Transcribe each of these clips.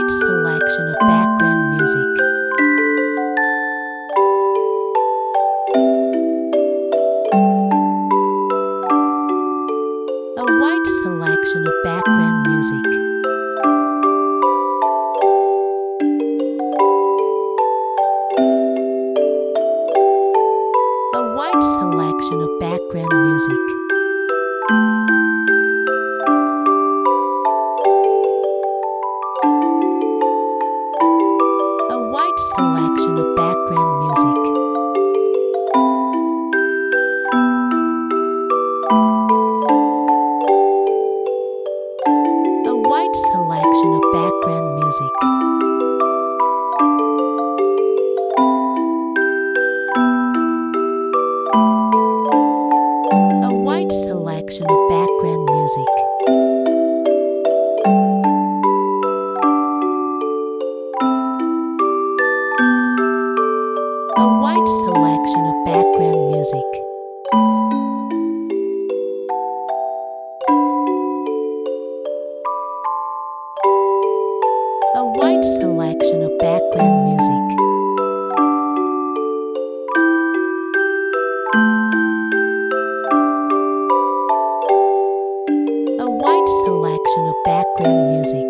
wide selection of background music. A wide selection of background music. A wide selection of background music. A wide selection of background music. A wide selection of background music. A wide selection of background music. A wide selection of background music. A wide selection of background music. A wide selection of background music.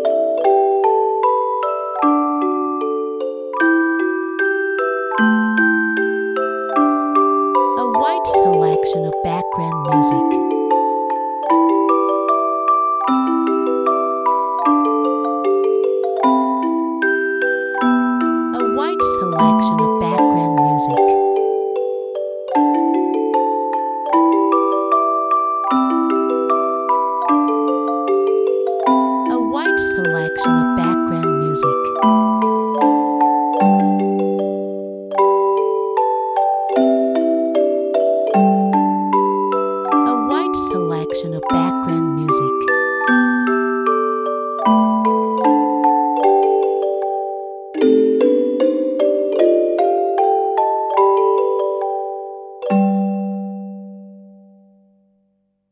A wide selection of background music. A wide selection of background music. A wide selection of background music. A wide selection of background music.